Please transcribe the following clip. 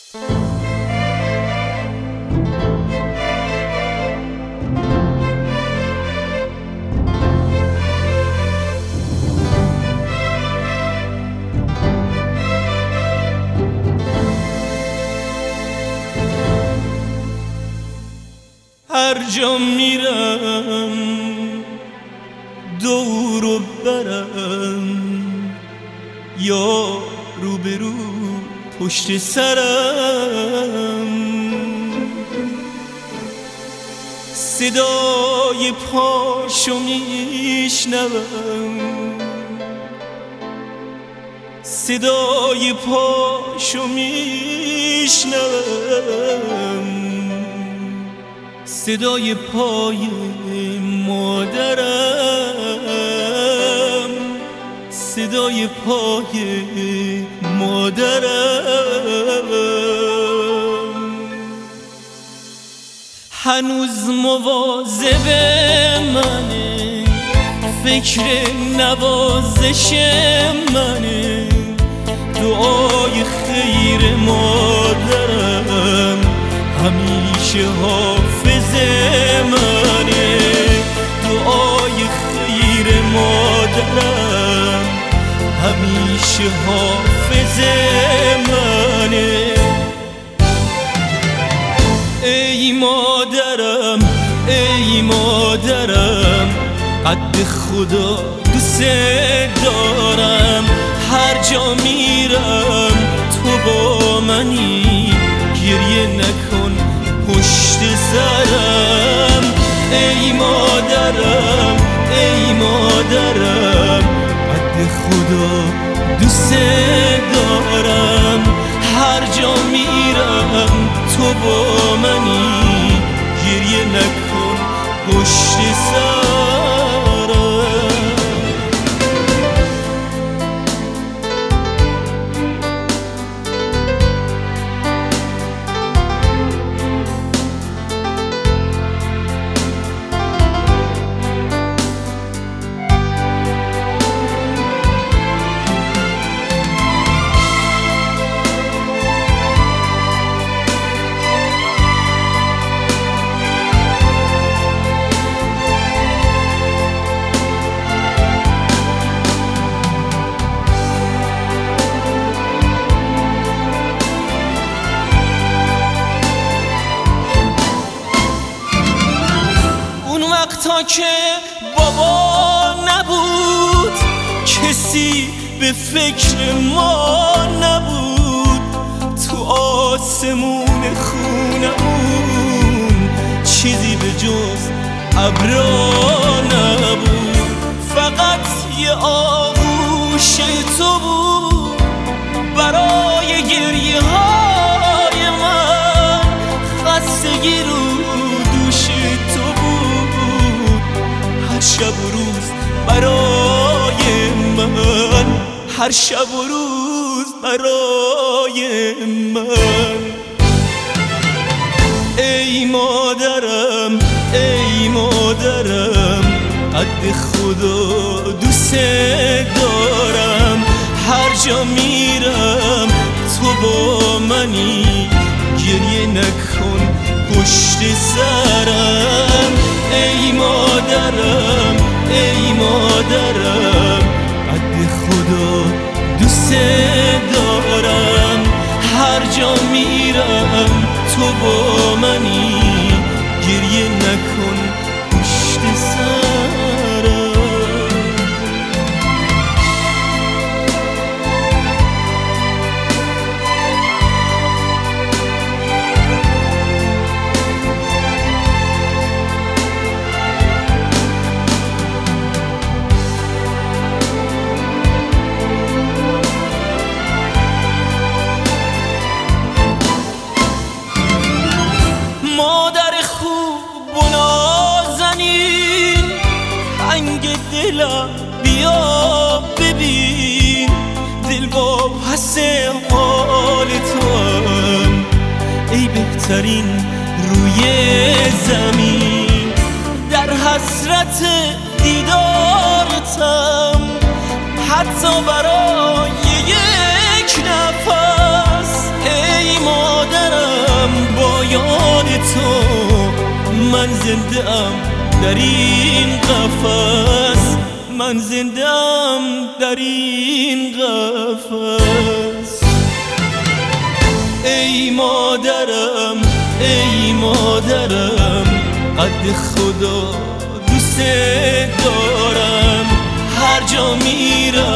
هر جا میرم دور و برم، یا روبرو پشت سرم، صدای پاشو میشنوم، صدای پاشو میشنوم، صدای پای مادرم، صدای پای مادرم. هنوز مواظب منه، فکر نوازش منه، دعای خیر مادرم همیشه حافظ منه، دعای خیر مادرم همیشه حافظ منه. ای مادرم ای مادرم، قد خدا دوست دارم، هر جا میرم تو با منی، گریه نکن پشت سرم. ای مادرم ای مادرم، قد خدا دوست دارم، هر جا میرم تو با منی، گریه نکن پشت سرم. تا که بابا نبود، کسی به فکر ما نبود، تو آسمون خونمون چیزی به جز ابرا نبود، فقط یه آغوش تو بود برای گریه های من، خستگی رو دوش تو بود هر شب و روز برای من، هر شب و روز برای من. ای مادرم ای مادرم، قد خدا دوست دارم، هر جا میرم تو با منی، گریه نکن پشت سرم. ای مادرم ای مادرم، قد خدا دوست دارم، هر جا میرم تو با منی، گریه نکن پشت سرم. دلم بیا ببین، دل با پس حال تو هم، ای بهترین روی زمین، در حسرت دیدارتم، حتی برای یک نفس. ای مادر یاد تو من زنده ام در این قفس، من زنده ام در این قفس. ای مادرم ای مادرم قد خدا دوست دارم، هر جا میرم